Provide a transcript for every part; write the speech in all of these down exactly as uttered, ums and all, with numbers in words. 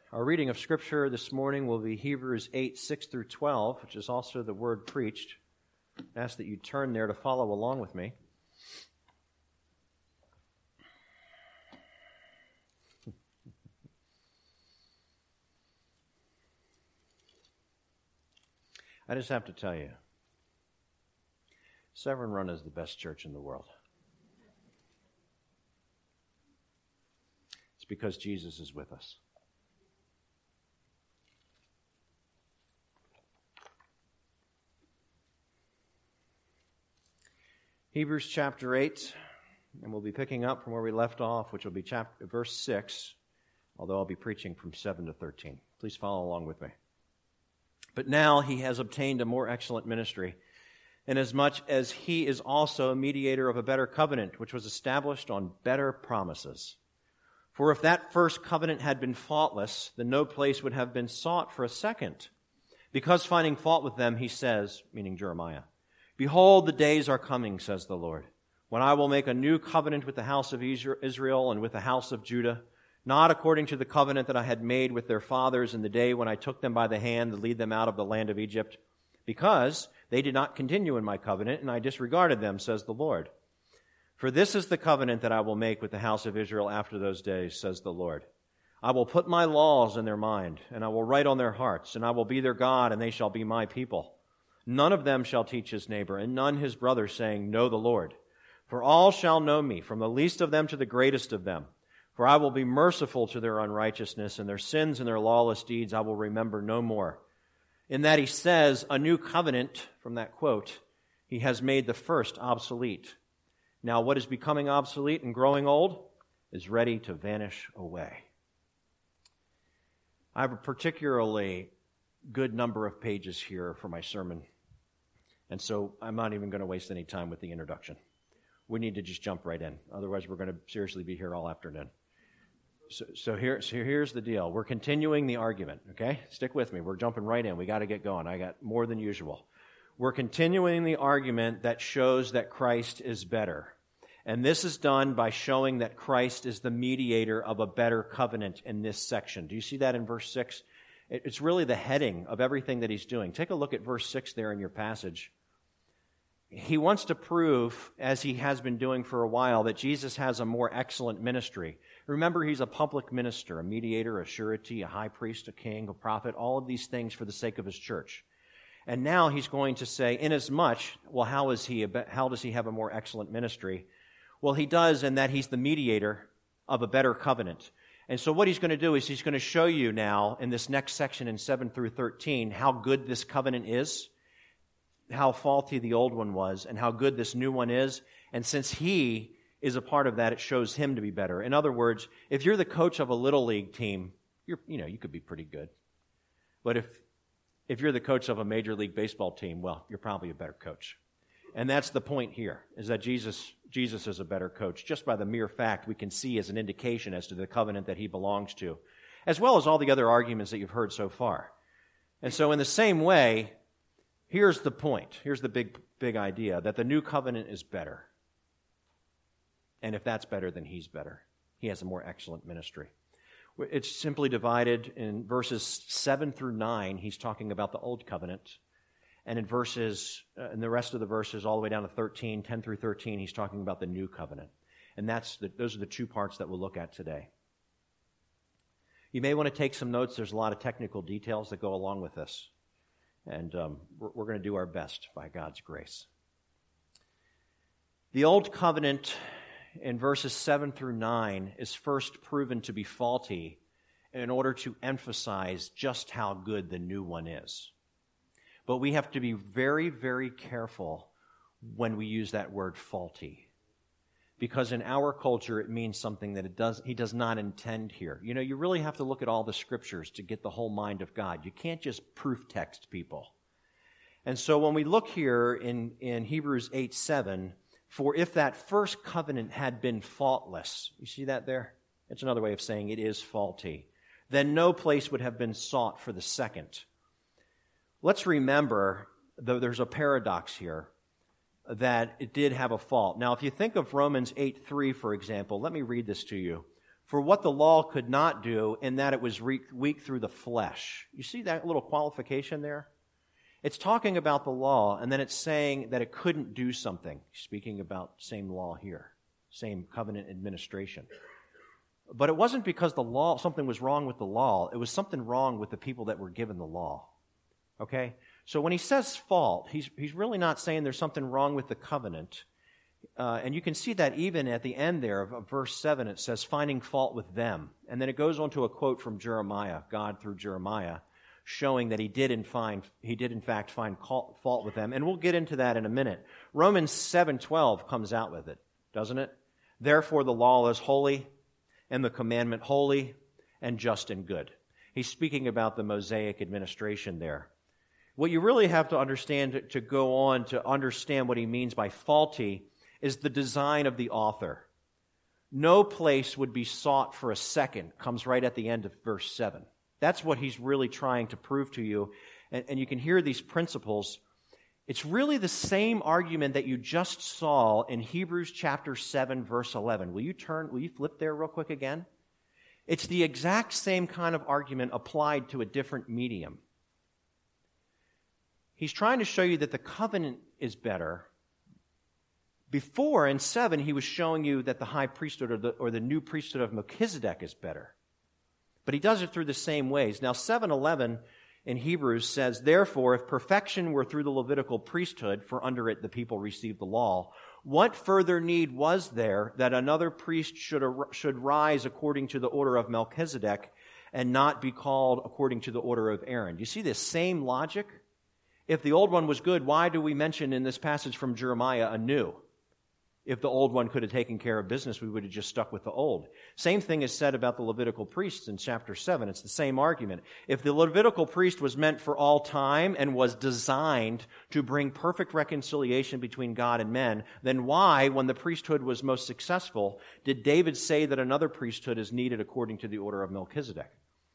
Our reading of Scripture this morning will be Hebrews eight, six through twelve, which is also the word preached. I ask that you turn there to follow along with me. I just have to tell you, Severn Run is the best church in the world. It's because Jesus is with us. Hebrews chapter eight, and we'll be picking up from where we left off, which will be chapter, verse six, although I'll be preaching from seven to thirteen. Please follow along with me. But now he has obtained a more excellent ministry, inasmuch as he is also a mediator of a better covenant, which was established on better promises. For if that first covenant had been faultless, then no place would have been sought for a second. Because finding fault with them, he says, meaning Jeremiah, "Behold, the days are coming, says the Lord, when I will make a new covenant with the house of Israel and with the house of Judah, not according to the covenant that I had made with their fathers in the day when I took them by the hand to lead them out of the land of Egypt, because they did not continue in my covenant, and I disregarded them, says the Lord. For this is the covenant that I will make with the house of Israel after those days, says the Lord. I will put my laws in their mind, and I will write on their hearts, and I will be their God, and they shall be my people. None of them shall teach his neighbor, and none his brother, saying, Know the Lord. For all shall know me, from the least of them to the greatest of them. For I will be merciful to their unrighteousness, and their sins and their lawless deeds I will remember no more." In that he says, a new covenant, from that quote, he has made the first obsolete. Now what is becoming obsolete and growing old is ready to vanish away. I have a particularly good number of pages here for my sermon. And so I'm not even going to waste any time with the introduction. We need to just jump right in. Otherwise, we're going to seriously be here all afternoon. So, so, here, so here's the deal. We're continuing the argument, okay? Stick with me. We're jumping right in. We got to get going. I got more than usual. We're continuing the argument that shows that Christ is better. And this is done by showing that Christ is the mediator of a better covenant in this section. Do you see that in verse six? It's really the heading of everything that he's doing. Take a look at verse six there in your passage. He wants to prove, as he has been doing for a while, that Jesus has a more excellent ministry. Remember, he's a public minister, a mediator, a surety, a high priest, a king, a prophet, all of these things for the sake of his church. And now he's going to say, inasmuch, well, how is he? A, how does he have a more excellent ministry? Well, he does in that he's the mediator of a better covenant. And so what he's going to do is he's going to show you now in this next section in seven through thirteen how good this covenant is, how faulty the old one was, and how good this new one is. And since he is a part of that, it shows him to be better. In other words, if you're the coach of a little league team, you're, you know, you could be pretty good. But if if you're the coach of a major league baseball team, well, you're probably a better coach. And that's the point here, is that Jesus Jesus is a better coach, just by the mere fact we can see as an indication as to the covenant that he belongs to, as well as all the other arguments that you've heard so far. And so in the same way, here's the point, here's the big, big idea, that the new covenant is better. And if that's better, then he's better. He has a more excellent ministry. It's simply divided in verses seven through nine, he's talking about the old covenant. And in verses, uh, in the rest of the verses, all the way down to thirteen, ten through thirteen, he's talking about the new covenant. And that's the, those are the two parts that we'll look at today. You may want to take some notes. There's a lot of technical details that go along with this. And um, we're, we're going to do our best by God's grace. The old covenant in verses seven through nine is first proven to be faulty in order to emphasize just how good the new one is. But we have to be very, very careful when we use that word faulty. Because in our culture, it means something that it does, he does not intend here. You know, you really have to look at all the scriptures to get the whole mind of God. You can't just proof text people. And so when we look here in, in Hebrews eight seven, for if that first covenant had been faultless, you see that there? It's another way of saying it is faulty. Then no place would have been sought for the second. Let's remember, though there's a paradox here, that it did have a fault. Now, if you think of Romans eight three, for example, let me read this to you. for what the law could not do, in that it was weak through the flesh. You see that little qualification there? It's talking about the law, and then it's saying that it couldn't do something. Speaking about same law here, same covenant administration. But it wasn't because the law, something was wrong with the law. It was something wrong with the people that were given the law. Okay? So when he says fault, he's, he's really not saying there's something wrong with the covenant. Uh, and you can see that even at the end there of, of verse seven, it says, finding fault with them. And then it goes on to a quote from Jeremiah, God through Jeremiah, showing that he did in, find, he did in fact find fault with them. And we'll get into that in a minute. Romans seven twelve comes out with it, doesn't it? Therefore the law is holy, and the commandment holy, and just and good. He's speaking about the Mosaic administration there. What you really have to understand to, to go on to understand what he means by faulty is the design of the author. No place would be sought for a second, comes right at the end of verse seven. That's what he's really trying to prove to you. And, and you can hear these principles. It's really the same argument that you just saw in Hebrews chapter seven, verse eleven. Will you turn, will you flip there real quick again? It's the exact same kind of argument applied to a different medium. He's trying to show you that the covenant is better. Before, in seven, he was showing you that the high priesthood or the, or the new priesthood of Melchizedek is better. But he does it through the same ways. Now, seven eleven in Hebrews says, therefore, if perfection were through the Levitical priesthood, for under it the people received the law, what further need was there that another priest should, ar- should rise according to the order of Melchizedek and not be called according to the order of Aaron? Do you see this same logic? If the old one was good, why do we mention in this passage from Jeremiah a new? If the old one could have taken care of business, we would have just stuck with the old. Same thing is said about the Levitical priests in chapter seven. It's the same argument. If the Levitical priest was meant for all time and was designed to bring perfect reconciliation between God and men, then why, when the priesthood was most successful, did David say that another priesthood is needed according to the order of Melchizedek?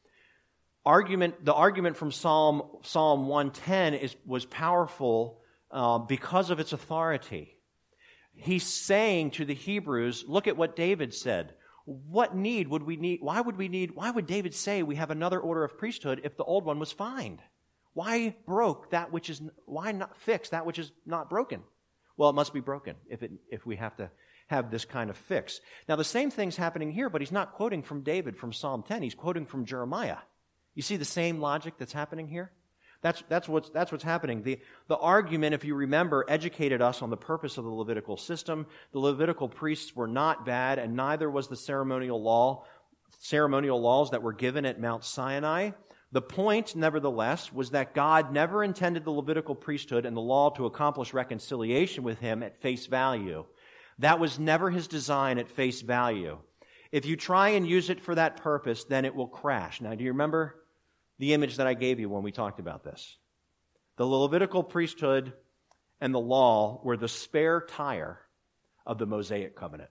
Argument, the argument from Psalm, Psalm one ten is, was powerful uh, because of its authority. He's saying to the Hebrews, look at what David said. What need would we need? Why would we need? Why would David say we have another order of priesthood if the old one was fine? Why broke that which is? Why not fix that which is not broken? Well, it must be broken if it if we have to have this kind of fix. Now, the same thing's happening here, but he's not quoting from David from Psalm ten. He's quoting from Jeremiah. You see the same logic that's happening here? That's, that's, what's, that's what's happening. The, the argument, if you remember, educated us on the purpose of the Levitical system. The Levitical priests were not bad, and neither was the ceremonial law, ceremonial laws that were given at Mount Sinai. The point, nevertheless, was that God never intended the Levitical priesthood and the law to accomplish reconciliation with him at face value. That was never his design at face value. If you try and use it for that purpose, then it will crash. Now, do you remember the image that I gave you when we talked about this? The Levitical priesthood and the law were the spare tire of the Mosaic covenant.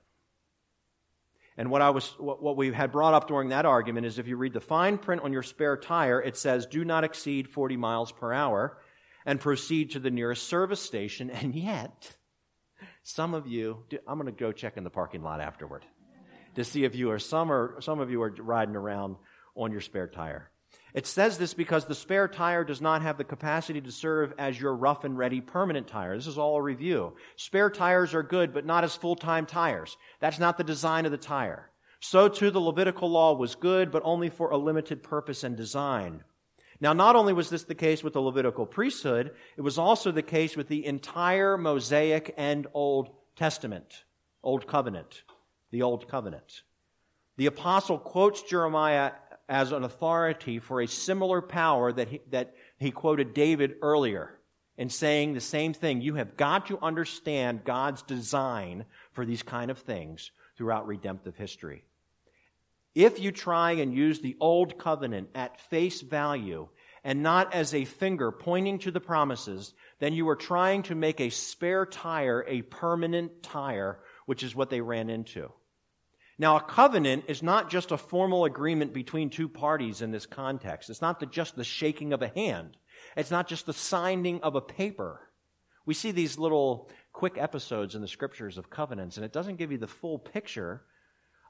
And what I was, what we had brought up during that argument is if you read the fine print on your spare tire, it says, do not exceed forty miles per hour and proceed to the nearest service station. And yet, some of you, I'm going to go check in the parking lot afterward to see if you are, some, are, some of you are riding around on your spare tire. It says this because the spare tire does not have the capacity to serve as your rough and ready permanent tire. This is all a review. Spare tires are good, but not as full-time tires. That's not the design of the tire. So too the Levitical law was good, but only for a limited purpose and design. Now, not only was this the case with the Levitical priesthood, it was also the case with the entire Mosaic and Old Testament, Old Covenant, the Old Covenant. The apostle quotes Jeremiah as an authority for a similar power that he, that he quoted David earlier in saying the same thing. You have got to understand God's design for these kind of things throughout redemptive history. If you try and use the old covenant at face value and not as a finger pointing to the promises, then you are trying to make a spare tire a permanent tire, which is what they ran into. Now, a covenant is not just a formal agreement between two parties in this context. It's not the, just the shaking of a hand. It's not just the signing of a paper. We see these little quick episodes in the scriptures of covenants, and it doesn't give you the full picture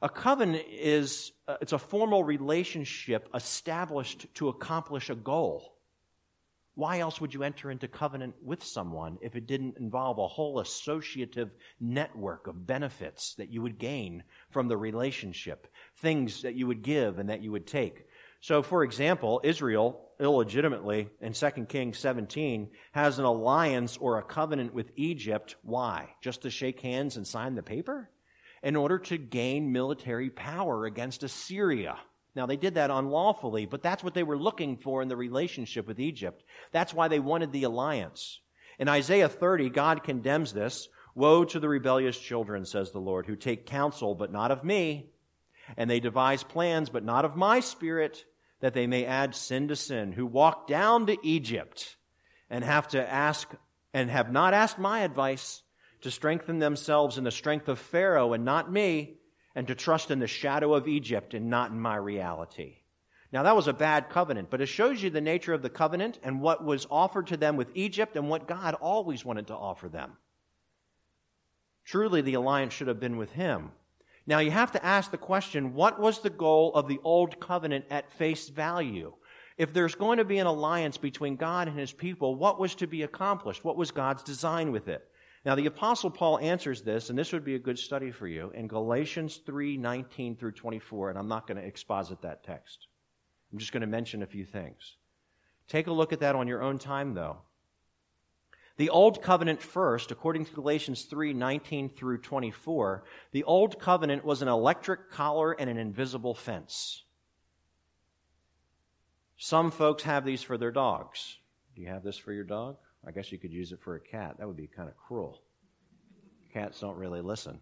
A covenant is, uh, it's a formal relationship established to accomplish a goal. Why else would you enter into covenant with someone if it didn't involve a whole associative network of benefits that you would gain from the relationship, things that you would give and that you would take? So, for example, Israel, illegitimately, in Second Kings seventeen, has an alliance or a covenant with Egypt. Why? Just to shake hands and sign the paper? In order to gain military power against Assyria. Now, they did that unlawfully, but that's what they were looking for in the relationship with Egypt. That's why they wanted the alliance. In Isaiah thirty, God condemns this. Woe to the rebellious children, says the Lord, who take counsel, but not of me, and they devise plans, but not of my spirit, that they may add sin to sin, who walk down to Egypt and have to ask, and have not asked my advice, to strengthen themselves in the strength of Pharaoh and not me, and to trust in the shadow of Egypt and not in my reality. Now, that was a bad covenant, but it shows you the nature of the covenant and what was offered to them with Egypt and what God always wanted to offer them. Truly, the alliance should have been with him. Now, you have to ask the question, what was the goal of the old covenant at face value? If there's going to be an alliance between God and his people, what was to be accomplished? What was God's design with it? Now, the Apostle Paul answers this, and this would be a good study for you, in Galatians three, nineteen through twenty-four, and I'm not going to exposit that text. I'm just going to mention a few things. Take a look at that on your own time, though. The Old Covenant first, according to Galatians three, nineteen through twenty-four, the Old Covenant was an electric collar and an invisible fence. Some folks have these for their dogs. Do you have this for your dog? I guess you could use it for a cat. That would be kind of cruel. Cats don't really listen.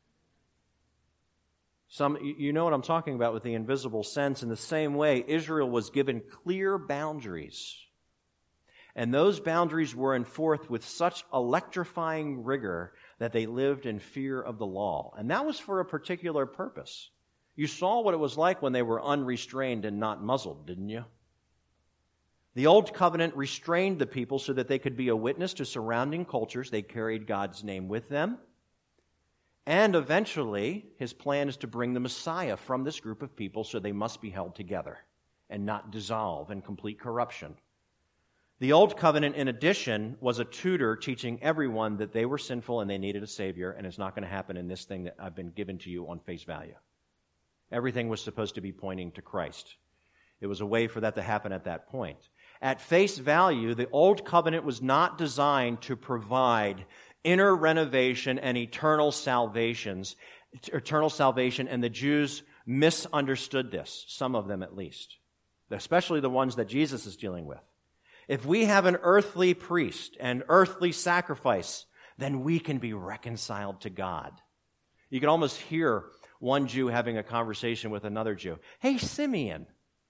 Some, you know what I'm talking about with the invisible sense. In the same way, Israel was given clear boundaries. And those boundaries were enforced with such electrifying rigor that they lived in fear of the law. And that was for a particular purpose. You saw what it was like when they were unrestrained and not muzzled, didn't you? The Old Covenant restrained the people so that they could be a witness to surrounding cultures. They carried God's name with them. And eventually, his plan is to bring the Messiah from this group of people, so they must be held together and not dissolve in complete corruption. The Old Covenant, in addition, was a tutor teaching everyone that they were sinful and they needed a Savior, and it's not going to happen in this thing that I've been given to you on face value. Everything was supposed to be pointing to Christ. It was a way for that to happen at that point. At face value, the Old Covenant was not designed to provide inner renovation and eternal salvations, eternal salvation, and the Jews misunderstood this, some of them at least, especially the ones that Jesus is dealing with. If we have an earthly priest and earthly sacrifice, then we can be reconciled to God. You can almost hear one Jew having a conversation with another Jew. Hey, Simeon,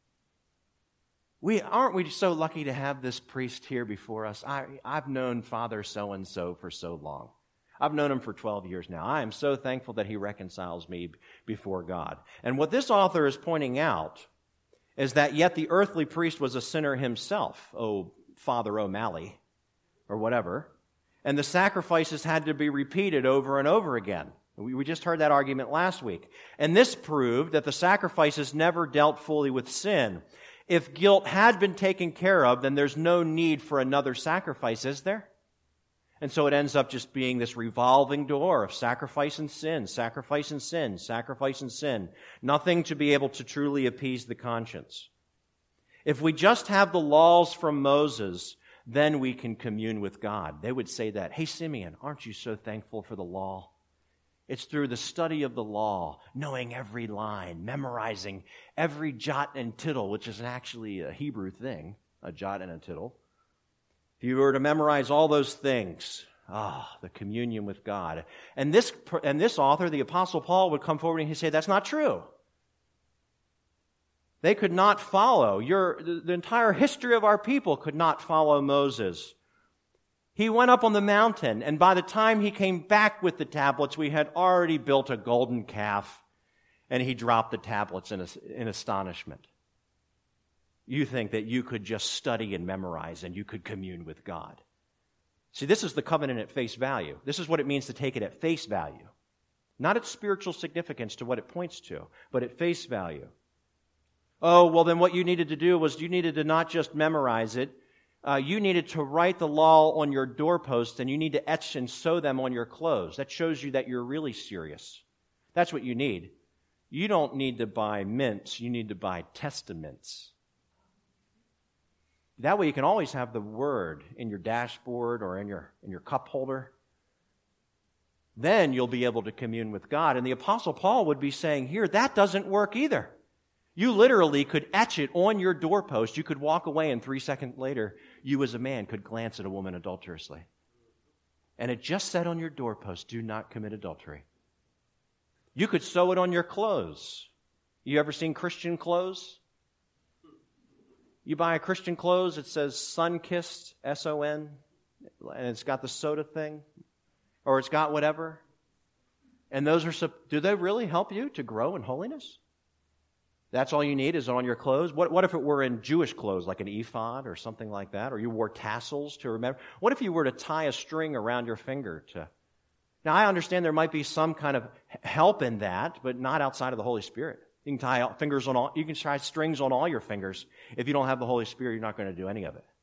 we aren't we so lucky to have this priest here before us? I, I've known Father so-and-so for so long. I've known him for twelve years now. I am so thankful that he reconciles me before God. And what this author is pointing out is that yet the earthly priest was a sinner himself, oh, Father O'Malley, or whatever, and the sacrifices had to be repeated over and over again. We, we just heard that argument last week. And this proved that the sacrifices never dealt fully with sin. If guilt had been taken care of, then there's no need for another sacrifice, is there? And so it ends up just being this revolving door of sacrifice and sin, sacrifice and sin, sacrifice and sin. Nothing to be able to truly appease the conscience. If we just have the laws from Moses, then we can commune with God. They would say that, hey, Simeon, aren't you so thankful for the law? It's through the study of the law, knowing every line, memorizing every jot and tittle, which is actually a Hebrew thing, a jot and a tittle. If you were to memorize all those things, ah, the communion with God. And this, and this author, the Apostle Paul, would come forward and he'd say, that's not true. They could not follow. Your, the entire history of our people could not follow Moses. He went up on the mountain, and by the time he came back with the tablets, we had already built a golden calf, and he dropped the tablets in, in astonishment. You think that you could just study and memorize, and you could commune with God. See, this is the covenant at face value. This is what it means to take it at face value. Not its spiritual significance to what it points to, but at face value. Oh, well, then what you needed to do was you needed to not just memorize it, uh, you needed to write the law on your doorpost, and you need to etch and sew them on your clothes. That shows you that you're really serious. That's what you need. You don't need to buy mints, you need to buy testaments. That way you can always have the Word in your dashboard or in your, in your cup holder. Then you'll be able to commune with God. And the Apostle Paul would be saying here, that doesn't work either. You literally could etch it on your doorpost. You could walk away, and three seconds later, you as a man could glance at a woman adulterously. And it just said on your doorpost, do not commit adultery. You could sew it on your clothes. You ever seen Christian clothes? You buy a Christian clothes, it says sun-kissed, S O N, and it's got the soda thing, or it's got whatever. And those are, do they really help you to grow in holiness? That's all you need is on your clothes? What, what if it were in Jewish clothes, like an ephod or something like that? Or you wore tassels to remember? What if you were to tie a string around your finger to... Now, I understand there might be some kind of help in that, but not outside of the Holy Spirit. You can tie fingers on all, you can tie strings on all your fingers. If you don't have the Holy Spirit, you're not going to do any of it.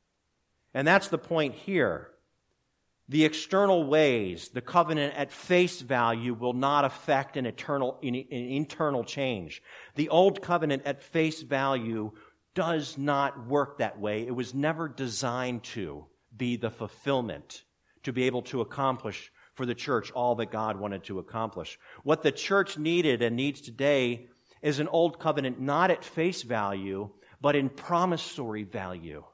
And that's the point here. The external ways, the covenant at face value will not affect an eternal, an internal change. The old covenant at face value does not work that way. It was never designed to be the fulfillment, to be able to accomplish for the church all that God wanted to accomplish. What the church needed and needs today is an old covenant not at face value, but in promissory value.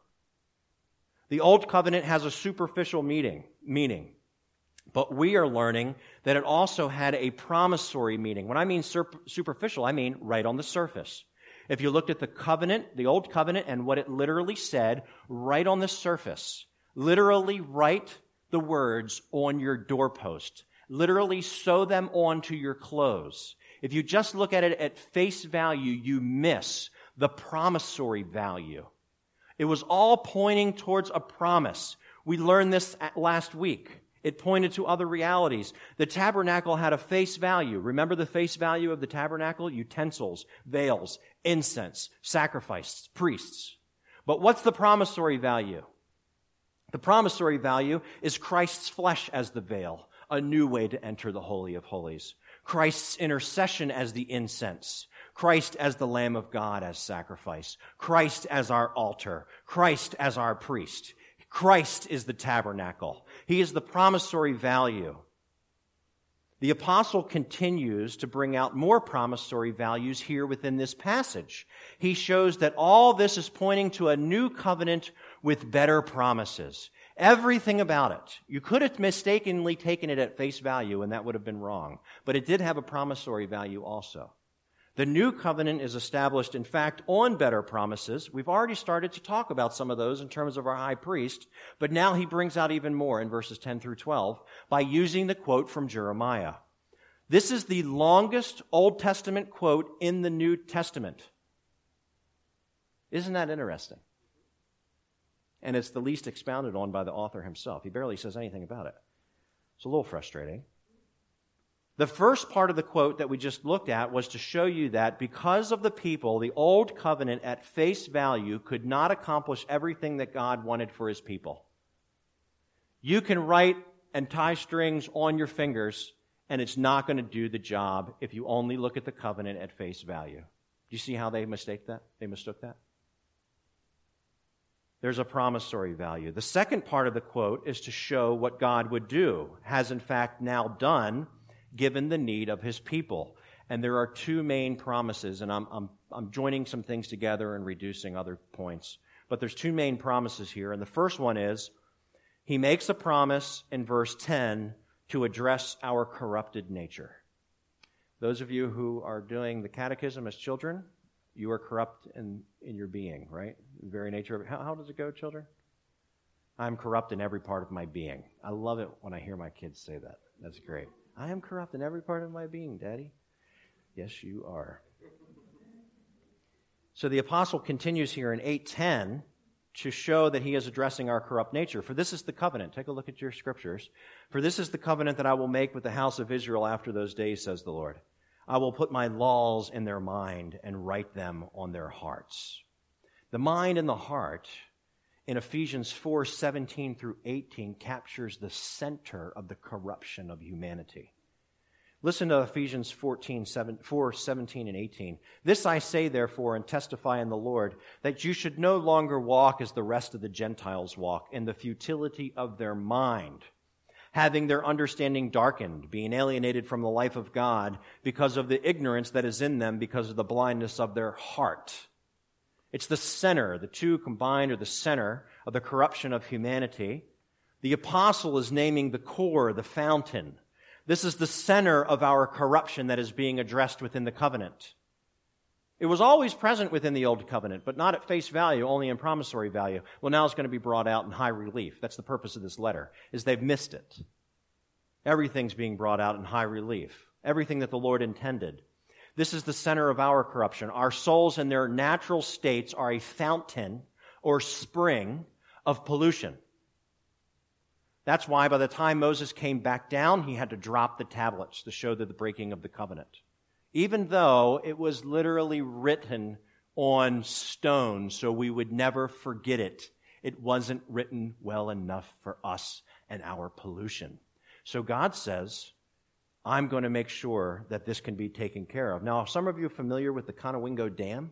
The old covenant has a superficial meaning, meaning, but we are learning that it also had a promissory meaning. When I mean superficial, I mean right on the surface. If you looked at the covenant, the old covenant, and what it literally said, right on the surface, literally write the words on your doorpost, literally sew them onto your clothes. If you just look at it at face value, you miss the promissory value. It was all pointing towards a promise. We learned this last week. It pointed to other realities. The tabernacle had a face value. Remember the face value of the tabernacle? Utensils, veils, incense, sacrifice, priests. But what's the promissory value? The promissory value is Christ's flesh as the veil, a new way to enter the Holy of Holies. Christ's intercession as the incense. Christ as the Lamb of God as sacrifice. Christ as our altar. Christ as our priest. Christ is the tabernacle. He is the promissory value. The apostle continues to bring out more promissory values here within this passage. He shows that all this is pointing to a new covenant with better promises. Everything about it. You could have mistakenly taken it at face value, and that would have been wrong. But it did have a promissory value also. The new covenant is established, in fact, on better promises. We've already started to talk about some of those in terms of our high priest, but now he brings out even more in verses ten through twelve by using the quote from Jeremiah. This is the longest Old Testament quote in the New Testament. Isn't that interesting? And it's the least expounded on by the author himself. He barely says anything about it. It's a little frustrating. The first part of the quote that we just looked at was to show you that because of the people, the old covenant at face value could not accomplish everything that God wanted for his people. You can write and tie strings on your fingers, and it's not going to do the job if you only look at the covenant at face value. Do you see how they mistake that? They mistook that? There's a promissory value. The second part of the quote is to show what God would do, has in fact now done, given the need of his people. And there are two main promises, and I'm, I'm, I'm joining some things together and reducing other points. But there's two main promises here, and the first one is, he makes a promise in verse ten to address our corrupted nature. Those of you who are doing the catechism as children, you are corrupt in, in your being, right? The very nature of it. How, how does it go, children? I'm corrupt in every part of my being. I love it when I hear my kids say that. That's great. I am corrupt in every part of my being, Daddy. Yes, you are. So the apostle continues here in eight ten to show that he is addressing our corrupt nature. For this is the covenant. Take a look at your scriptures. For this is the covenant that I will make with the house of Israel after those days, says the Lord. I will put my laws in their mind and write them on their hearts. The mind and the heart in Ephesians four, seventeen through eighteen captures the center of the corruption of humanity. Listen to Ephesians fourteen, four, seventeen, and eighteen. This I say, therefore, and testify in the Lord, that you should no longer walk as the rest of the Gentiles walk, in the futility of their mind, having their understanding darkened, being alienated from the life of God because of the ignorance that is in them, because of the blindness of their heart. It's the center, the two combined are the center of the corruption of humanity. The apostle is naming the core, the fountain. This is the center of our corruption that is being addressed within the covenant. It was always present within the old covenant, but not at face value, only in promissory value. Well, now it's going to be brought out in high relief. That's the purpose of this letter, is they've missed it. Everything's being brought out in high relief. Everything that the Lord intended. This is the center of our corruption. Our souls in their natural states are a fountain or spring of pollution. That's why by the time Moses came back down, he had to drop the tablets to show the breaking of the covenant. Even though it was literally written on stone so we would never forget it, it wasn't written well enough for us and our pollution. So God says, I'm going to make sure that this can be taken care of. Now, are some of you familiar with the Conowingo Dam?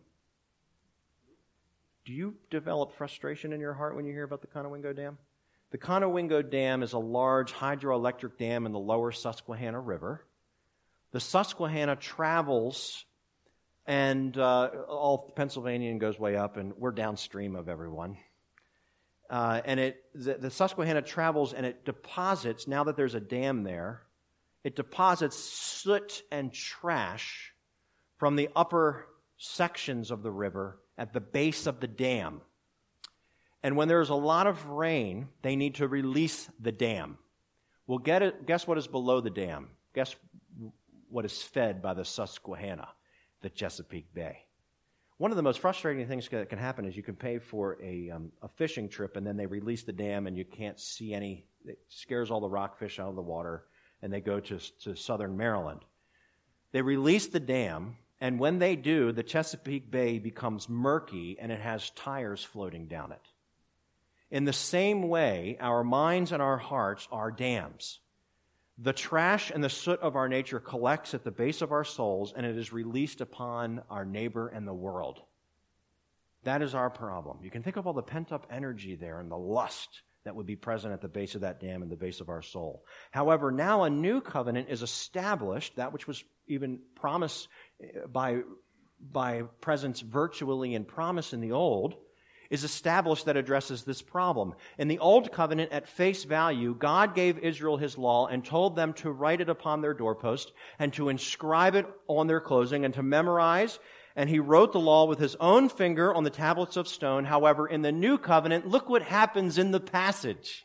Do you develop frustration in your heart when you hear about the Conowingo Dam? The Conowingo Dam is a large hydroelectric dam in the lower Susquehanna River. The Susquehanna travels, and uh, all Pennsylvania goes way up, and we're downstream of everyone. Uh, and it the, the Susquehanna travels, and it deposits, now that there's a dam there, it deposits soot and trash from the upper sections of the river at the base of the dam. And when there's a lot of rain, they need to release the dam. Well, get it, guess what is below the dam? Guess what is fed by the Susquehanna? The Chesapeake Bay. One of the most frustrating things that can happen is you can pay for a, um, a fishing trip, and then they release the dam, and you can't see any. It scares all the rockfish out of the water, and they go to, to southern Maryland. They release the dam, and when they do, the Chesapeake Bay becomes murky, and it has tires floating down it. In the same way, our minds and our hearts are dams. The trash and the soot of our nature collects at the base of our souls, and it is released upon our neighbor and the world. That is our problem. You can think of all the pent-up energy there and the lust that would be present at the base of that dam and the base of our soul. However, now a new covenant is established, that which was even promised by, by presence virtually in promise in the old, is established that addresses this problem. In the Old Covenant, at face value, God gave Israel His law and told them to write it upon their doorpost and to inscribe it on their clothing and to memorize. And He wrote the law with His own finger on the tablets of stone. However, in the New Covenant, look what happens in the passage.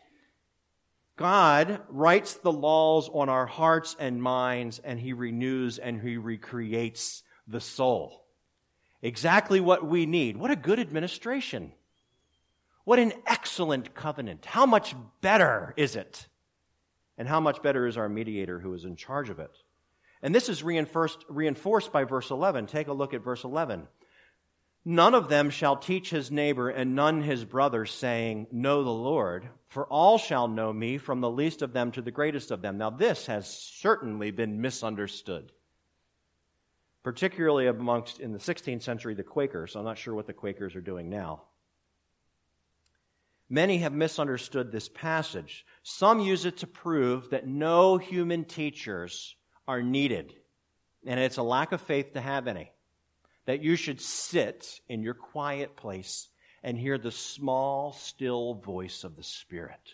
God writes the laws on our hearts and minds, and He renews and He recreates the soul. Exactly what we need. What a good administration. What an excellent covenant. How much better is it? And how much better is our mediator who is in charge of it? And this is reinforced, reinforced by verse eleven. Take a look at verse eleven. None of them shall teach his neighbor and none his brother, saying, Know the Lord, for all shall know me, from the least of them to the greatest of them. Now this has certainly been misunderstood. Particularly amongst, in the sixteenth century, the Quakers. I'm not sure what the Quakers are doing now. Many have misunderstood this passage. Some use it to prove that no human teachers are needed, and it's a lack of faith to have any. That you should sit in your quiet place and hear the small, still voice of the Spirit.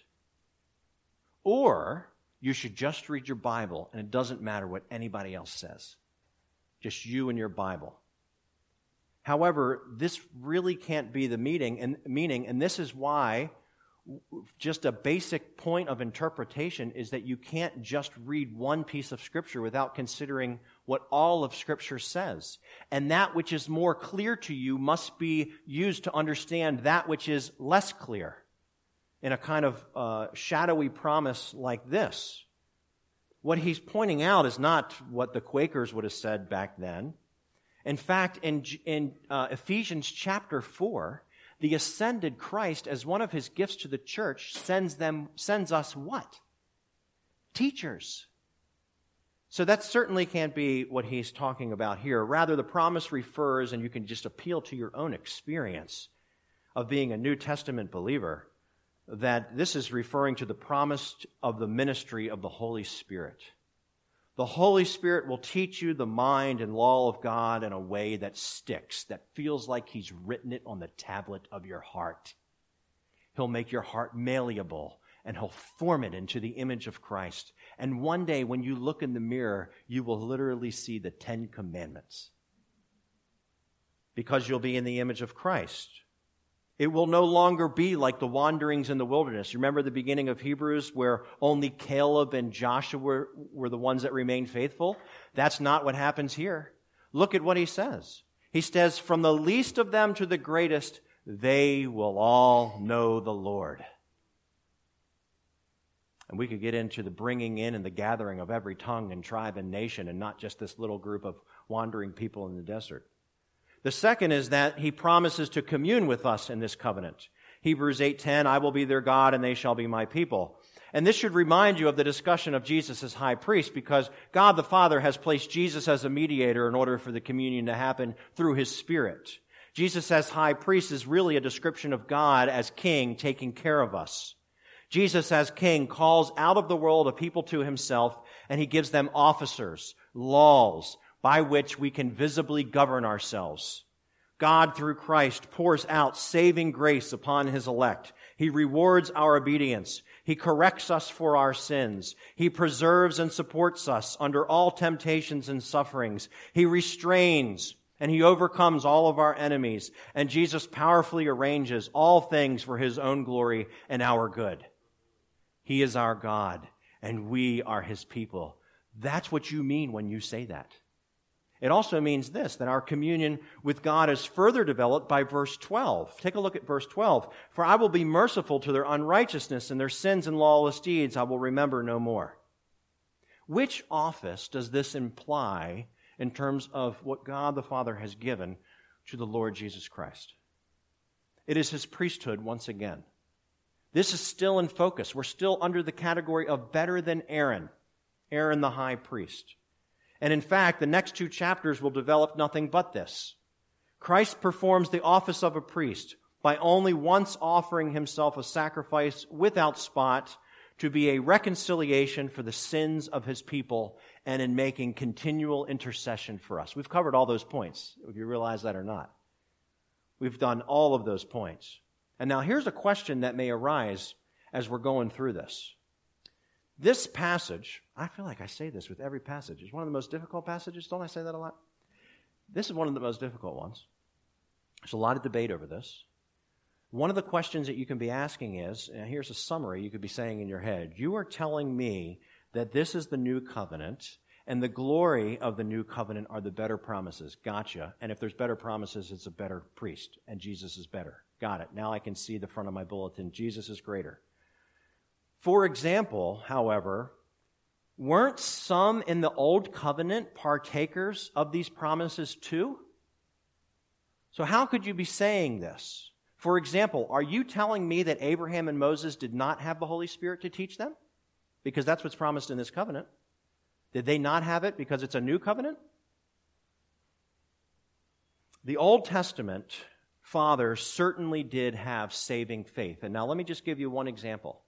Or you should just read your Bible, and it doesn't matter what anybody else says. Just you and your Bible. However, this really can't be the meaning, and meaning, and this is why just a basic point of interpretation is that you can't just read one piece of Scripture without considering what all of Scripture says. And that which is more clear to you must be used to understand that which is less clear in a kind of uh, shadowy promise like this. What he's pointing out is not what the Quakers would have said back then. In fact, in, in uh, Ephesians chapter four, the ascended Christ, as one of his gifts to the church, sends them, sends us what? Teachers. So that certainly can't be what he's talking about here. Rather, the promise refers, and you can just appeal to your own experience of being a New Testament believer, that this is referring to the promise of the ministry of the Holy Spirit. The Holy Spirit will teach you the mind and law of God in a way that sticks, that feels like he's written it on the tablet of your heart. He'll make your heart malleable, and he'll form it into the image of Christ. And one day when you look in the mirror, you will literally see the Ten Commandments, because you'll be in the image of Christ. It will no longer be like the wanderings in the wilderness. You remember the beginning of Hebrews where only Caleb and Joshua were, were the ones that remained faithful? That's not what happens here. Look at what he says. He says, from the least of them to the greatest, they will all know the Lord. And we could get into the bringing in and the gathering of every tongue and tribe and nation, and not just this little group of wandering people in the desert. The second is that he promises to commune with us in this covenant. Hebrews eight ten, I will be their God and they shall be my people. And this should remind you of the discussion of Jesus as high priest, because God the Father has placed Jesus as a mediator in order for the communion to happen through his Spirit. Jesus as high priest is really a description of God as king taking care of us. Jesus as king calls out of the world a people to himself, and he gives them officers, laws, by which we can visibly govern ourselves. God, through Christ, pours out saving grace upon his elect. He rewards our obedience. He corrects us for our sins. He preserves and supports us under all temptations and sufferings. He restrains and he overcomes all of our enemies. And Jesus powerfully arranges all things for his own glory and our good. He is our God, and we are his people. That's what you mean when you say that. It also means this, that our communion with God is further developed by verse twelve. Take a look at verse twelve. For I will be merciful to their unrighteousness, and their sins and lawless deeds I will remember no more. Which office does this imply in terms of what God the Father has given to the Lord Jesus Christ? It is his priesthood once again. This is still in focus. We're still under the category of better than Aaron, Aaron the high priest. And in fact, the next two chapters will develop nothing but this. Christ performs the office of a priest by only once offering himself a sacrifice without spot to be a reconciliation for the sins of his people and in making continual intercession for us. We've covered all those points, if you realize that or not. We've done all of those points. And now here's a question that may arise as we're going through this. This passage, I feel like I say this with every passage. It's one of the most difficult passages. Don't I say that a lot? This is one of the most difficult ones. There's a lot of debate over this. One of the questions that you can be asking is, and here's a summary you could be saying in your head. You are telling me that this is the new covenant, and the glory of the new covenant are the better promises. Gotcha. And if there's better promises, it's a better priest, and Jesus is better. Got it. Now I can see the front of my bulletin. Jesus is greater. For example, however, weren't some in the Old Covenant partakers of these promises too? So how could you be saying this? For example, are you telling me that Abraham and Moses did not have the Holy Spirit to teach them? Because that's what's promised in this covenant. Did they not have it because it's a new covenant? The Old Testament fathers certainly did have saving faith. And now let me just give you one example.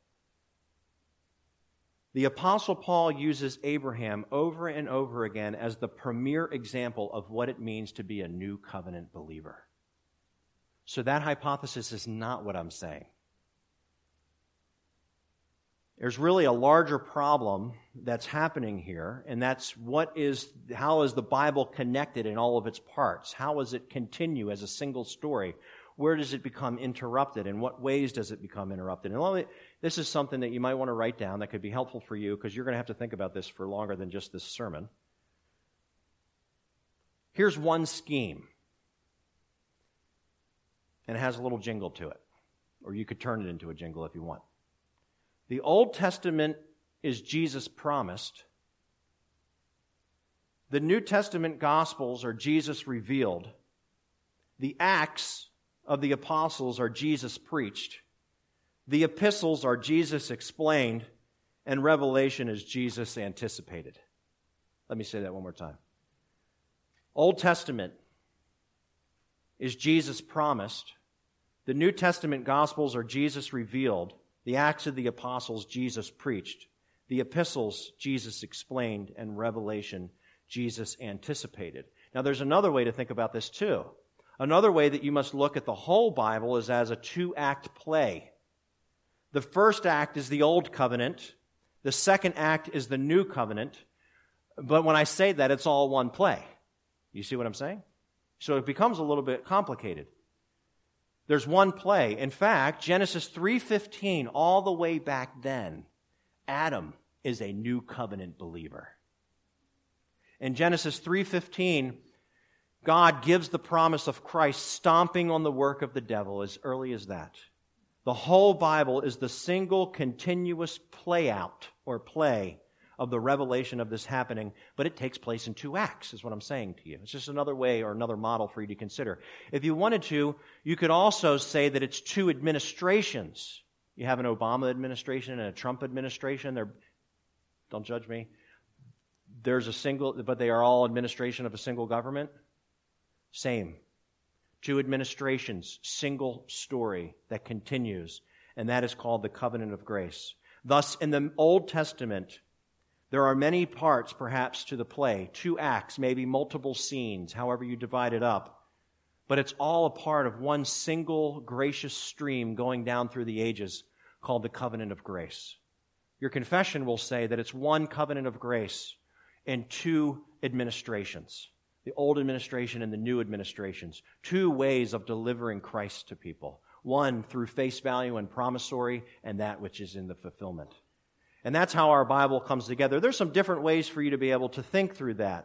The Apostle Paul uses Abraham over and over again as the premier example of what it means to be a new covenant believer. So that hypothesis is not what I'm saying. There's really a larger problem that's happening here, and that's what is, how is the Bible connected in all of its parts? How does it continue as a single story? where does it become interrupted? In what ways does it become interrupted? And me, this is something that you might want to write down that could be helpful for you, because you're going to have to think about this for longer than just this sermon. Here's one scheme, and it has a little jingle to it, or you could turn it into a jingle if you want. The Old Testament is Jesus promised. The New Testament Gospels are Jesus revealed. The Acts of the Apostles are Jesus preached. The epistles are Jesus explained. And Revelation is Jesus anticipated. Let me say that one more time. Old Testament is Jesus promised. The New Testament Gospels are Jesus revealed. The Acts of the Apostles, Jesus preached. The epistles, Jesus explained. And Revelation, Jesus anticipated. Now, there's another way to think about this too. Another way that you must look at the whole Bible is as a two-act play. The first act is the Old Covenant. The second act is the New Covenant. But when I say that, it's all one play. You see what I'm saying? So it becomes a little bit complicated. There's one play. In fact, Genesis three fifteen, all the way back then, Adam is a New Covenant believer. In Genesis three fifteen, God gives the promise of Christ stomping on the work of the devil as early as that. The whole Bible is the single continuous play out or play of the revelation of this happening, but it takes place in two acts, is what I'm saying to you. It's just another way or another model for you to consider. If you wanted to, you could also say that it's two administrations. You have an Obama administration and a Trump administration. They're, don't judge me. There's a single, but they are all administration of a single government. Same. Two administrations, single story that continues, and that is called the covenant of grace. Thus, in the Old Testament, there are many parts, perhaps, to the play, two acts, maybe multiple scenes, however you divide it up, but it's all a part of one single gracious stream going down through the ages called the covenant of grace. Your confession will say that it's one covenant of grace in two administrations. The old administration and the new administrations. Two ways of delivering Christ to people. One through face value and promissory, and that which is in the fulfillment. And that's how our Bible comes together. There's some different ways for you to be able to think through that.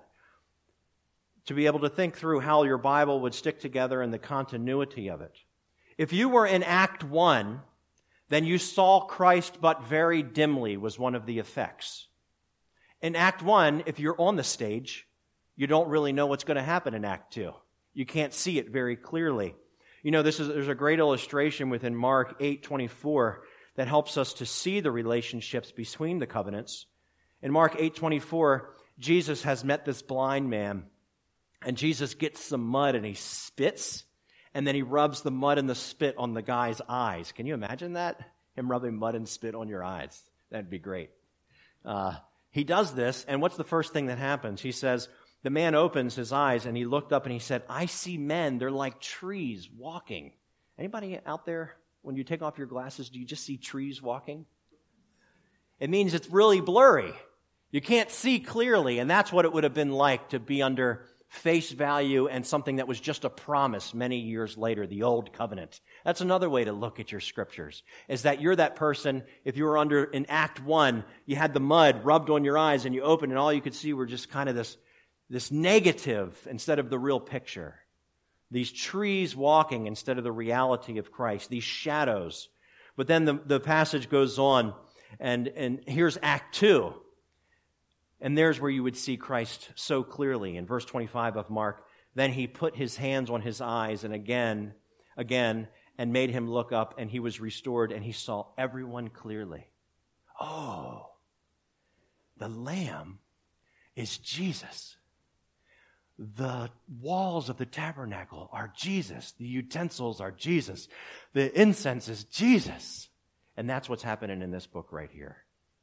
To be able to think through how your Bible would stick together and the continuity of it. If you were in Act one, then you saw Christ but very dimly was one of the effects. In Act one, if you're on the stage, you don't really know what's going to happen in Act two. You can't see it very clearly. You know, this is there's a great illustration within Mark eight twenty-four that helps us to see the relationships between the covenants. In Mark eight twenty-four, Jesus has met this blind man, and Jesus gets some mud and he spits, and then he rubs the mud and the spit on the guy's eyes. Can you imagine that? Him rubbing mud and spit on your eyes. That'd be great. Uh, he does this, and what's the first thing that happens? He says, the man opens his eyes and he looked up and he said, I see men, they're like trees walking. Anybody out there, when you take off your glasses, do you just see trees walking? It means it's really blurry. You can't see clearly, and that's what it would have been like to be under face value and something that was just a promise many years later, the Old Covenant. That's another way to look at your scriptures, is that you're that person, if you were under in Act one, you had the mud rubbed on your eyes and you opened and all you could see were just kind of this, this negative instead of the real picture. These trees walking instead of the reality of Christ, these shadows. But then the, the passage goes on, and, and here's Act two. And there's where you would see Christ so clearly. In verse twenty-five of Mark, then he put his hands on his eyes and again, again, and made him look up, and he was restored, and he saw everyone clearly. Oh, the Lamb is Jesus. The walls of the tabernacle are Jesus. The utensils are Jesus. The incense is Jesus. And that's what's happening in this book right here.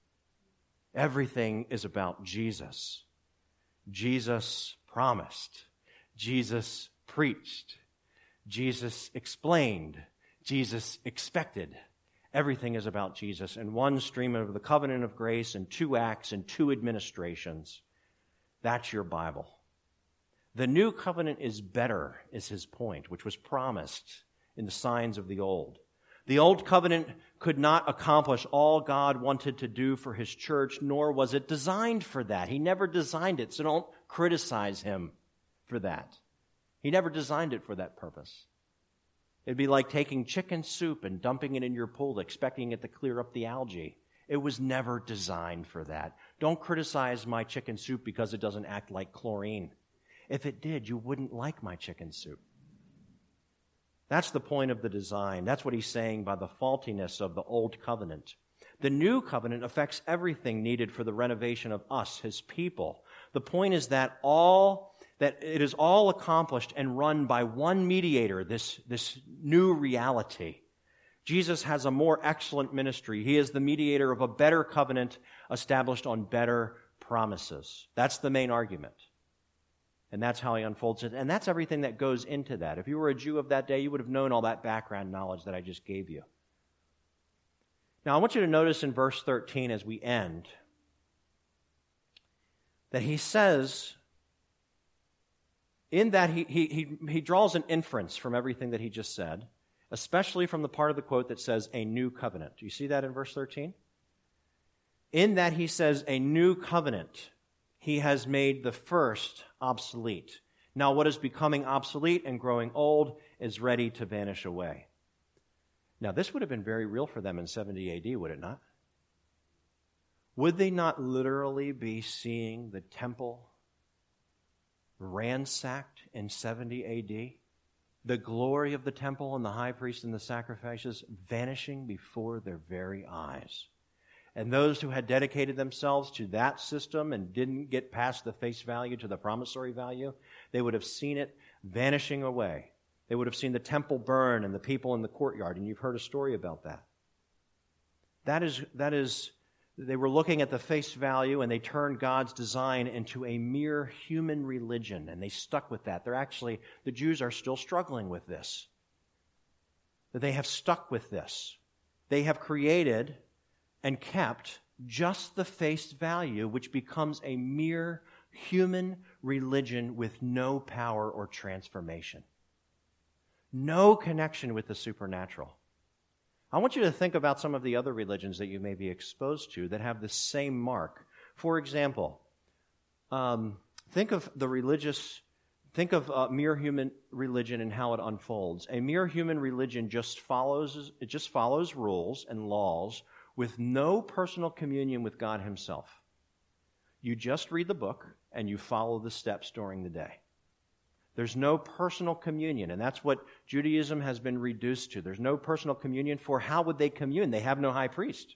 Everything is about Jesus. Jesus promised. Jesus preached. Jesus explained. Jesus expected. Everything is about Jesus. And one stream of the covenant of grace and two acts and two administrations. That's your Bible. The new covenant is better, is his point, which was promised in the signs of the old. The old covenant could not accomplish all God wanted to do for his church, nor was it designed for that. He never designed it, so don't criticize him for that. He never designed it for that purpose. It'd be like taking chicken soup and dumping it in your pool, expecting it to clear up the algae. It was never designed for that. Don't criticize my chicken soup because it doesn't act like chlorine. If it did, you wouldn't like my chicken soup. That's the point of the design. That's what he's saying by the faultiness of the old covenant. The new covenant affects everything needed for the renovation of us, his people. The point is that all that it is all accomplished and run by one mediator, this, this new reality. Jesus has a more excellent ministry. He is the mediator of a better covenant established on better promises. That's the main argument. And that's how he unfolds it. And that's everything that goes into that. If you were a Jew of that day, you would have known all that background knowledge that I just gave you. Now, I want you to notice in verse thirteen as we end that he says, in that he, he, he, he draws an inference from everything that he just said, especially from the part of the quote that says, a new covenant. Do you see that in verse thirteen? In that he says, a new covenant, he has made the first obsolete. Now what is becoming obsolete and growing old is ready to vanish away. Now this would have been very real for them in seventy A D, would it not? Would they not literally be seeing the temple ransacked in seventy A D? The glory of the temple and the high priest and the sacrifices vanishing before their very eyes. And those who had dedicated themselves to that system and didn't get past the face value to the promissory value, they would have seen it vanishing away. They would have seen the temple burn and the people in the courtyard, and you've heard a story about that. That is, that is, they were looking at the face value and they turned God's design into a mere human religion, and they stuck with that. They're actually, the Jews are still struggling with this. That they have stuck with this. They have created and kept just the face value, which becomes a mere human religion with no power or transformation. No connection with the supernatural. I want you to think about some of the other religions that you may be exposed to that have the same mark. For example, um, think of the religious, think of uh, mere human religion and how it unfolds. A mere human religion just follows, it just follows rules and laws with no personal communion with God himself. You just read the book and you follow the steps during the day. There's no personal communion, and that's what Judaism has been reduced to. There's no personal communion, for how would they commune? They have no high priest.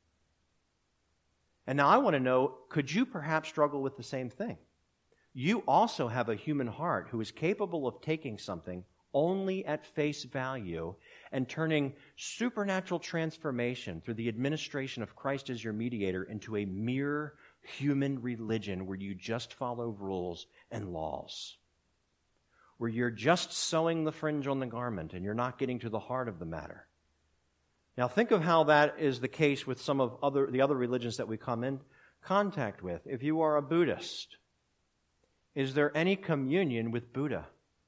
And now I want to know, could you perhaps struggle with the same thing? You also have a human heart who is capable of taking something only at face value and turning supernatural transformation through the administration of Christ as your mediator into a mere human religion where you just follow rules and laws, where you're just sewing the fringe on the garment and you're not getting to the heart of the matter. Now think of how that is the case with some of other the other religions that we come in contact with. If you are a Buddhist, is there any communion with Buddha?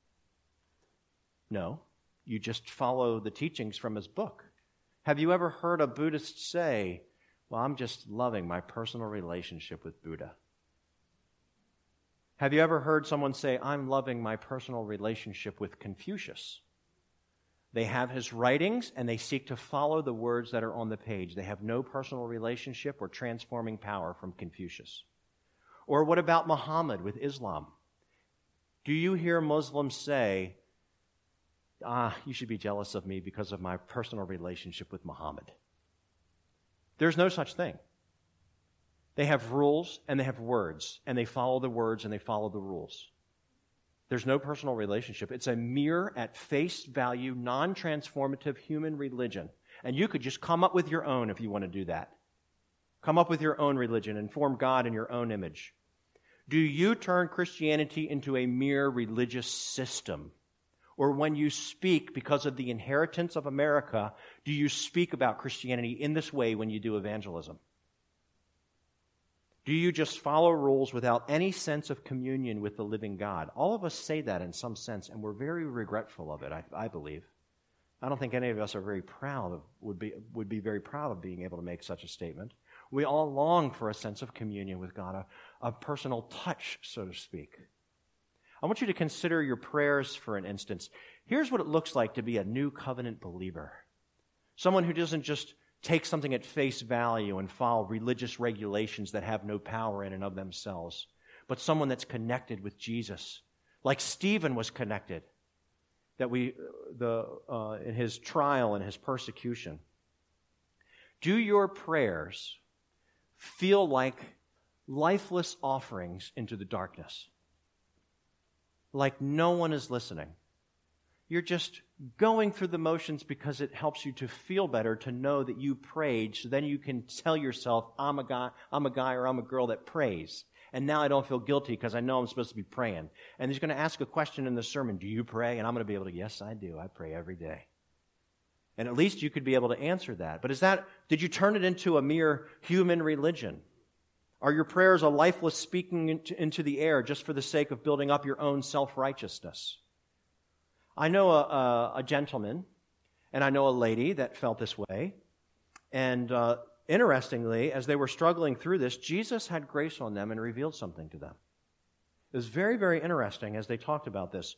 No. You just follow the teachings from his book. Have you ever heard a Buddhist say, well, I'm just loving my personal relationship with Buddha? Have you ever heard someone say, I'm loving my personal relationship with Confucius? They have his writings and they seek to follow the words that are on the page. They have no personal relationship or transforming power from Confucius. Or what about Muhammad with Islam? Do you hear Muslims say, ah, you should be jealous of me because of my personal relationship with Muhammad? There's no such thing. They have rules and they have words, and they follow the words and they follow the rules. There's no personal relationship. It's a mere, at face value, non-transformative human religion. And you could just come up with your own if you want to do that. Come up with your own religion and form God in your own image. Do you turn Christianity into a mere religious system? Or when you speak, because of the inheritance of America, do you speak about Christianity in this way when you do evangelism? Do you just follow rules without any sense of communion with the living God? All of us say that in some sense, and we're very regretful of it, I, I believe. I don't think any of us are very proud of, would be, would be very proud of being able to make such a statement. We all long for a sense of communion with God, a, a personal touch, so to speak. I want you to consider your prayers for an instance. Here's what it looks like to be a new covenant believer. Someone who doesn't just take something at face value and follow religious regulations that have no power in and of themselves, but someone that's connected with Jesus, like Stephen was connected, that we the uh, in his trial and his persecution. Do your prayers feel like lifeless offerings into the darkness? Like no one is listening? You're just going through the motions because it helps you to feel better, to know that you prayed, so then you can tell yourself, I'm a guy, I'm a guy or I'm a girl that prays. And now I don't feel guilty because I know I'm supposed to be praying. And he's going to ask a question in the sermon, do you pray? And I'm going to be able to, yes, I do. I pray every day. And at least you could be able to answer that. But is that, did you turn it into a mere human religion? Are your prayers a lifeless speaking into, into the air just for the sake of building up your own self-righteousness? I know a, a, a gentleman, and I know a lady that felt this way. And uh, interestingly, as they were struggling through this, Jesus had grace on them and revealed something to them. It was very, very interesting as they talked about this.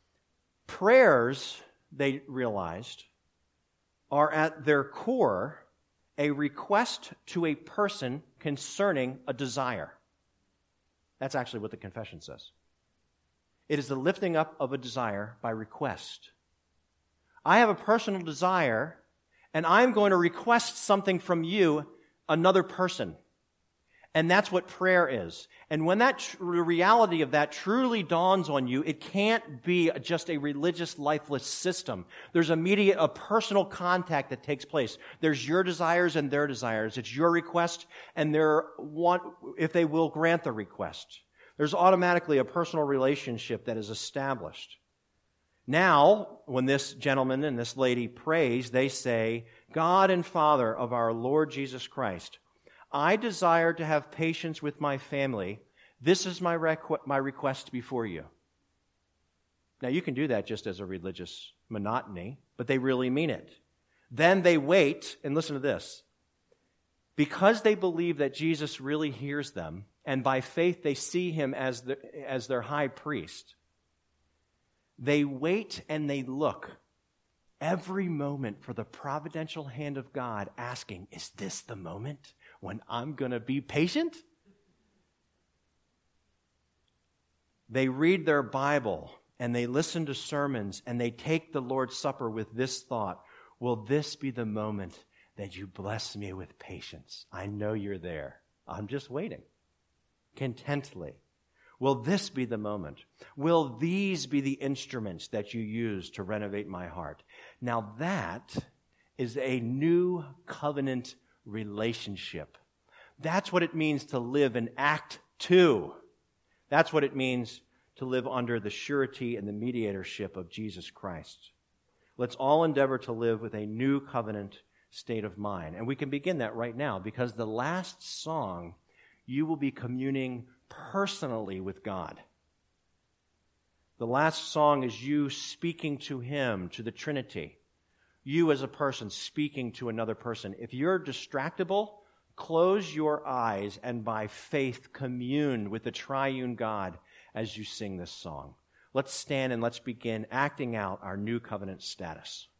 Prayers, they realized, are at their core a request to a person concerning a desire. That's actually what the confession says. It is the lifting up of a desire by request. I have a personal desire, and I'm going to request something from you, another person. And that's what prayer is. And when that tr- the reality of that truly dawns on you, it can't be just a religious, lifeless system. There's immediate, a personal contact that takes place. There's your desires and their desires. It's your request, and their want, if they will grant the request. There's automatically a personal relationship that is established. Now, when this gentleman and this lady prays, they say, God and Father of our Lord Jesus Christ, I desire to have patience with my family. This is my, requ- my request before you. Now, you can do that just as a religious monotony, but they really mean it. Then they wait, and listen to this. Because they believe that Jesus really hears them, and by faith they see him as, the, as their high priest, they wait and they look every moment for the providential hand of God, asking, is this the moment when I'm going to be patient? They read their Bible and they listen to sermons and they take the Lord's Supper with this thought, will this be the moment that you bless me with patience? I know you're there. I'm just waiting. Contently. Will this be the moment? Will these be the instruments that you use to renovate my heart? Now that is a new covenant relationship. That's what it means to live in Act Two. That's what it means to live under the surety and the mediatorship of Jesus Christ. Let's all endeavor to live with a new covenant state of mind. And we can begin that right now, because the last song, you will be communing personally with God. The last song is you speaking to Him, to the Trinity. You as a person speaking to another person. If you're distractible, close your eyes and by faith commune with the triune God as you sing this song. Let's stand and let's begin acting out our new covenant status.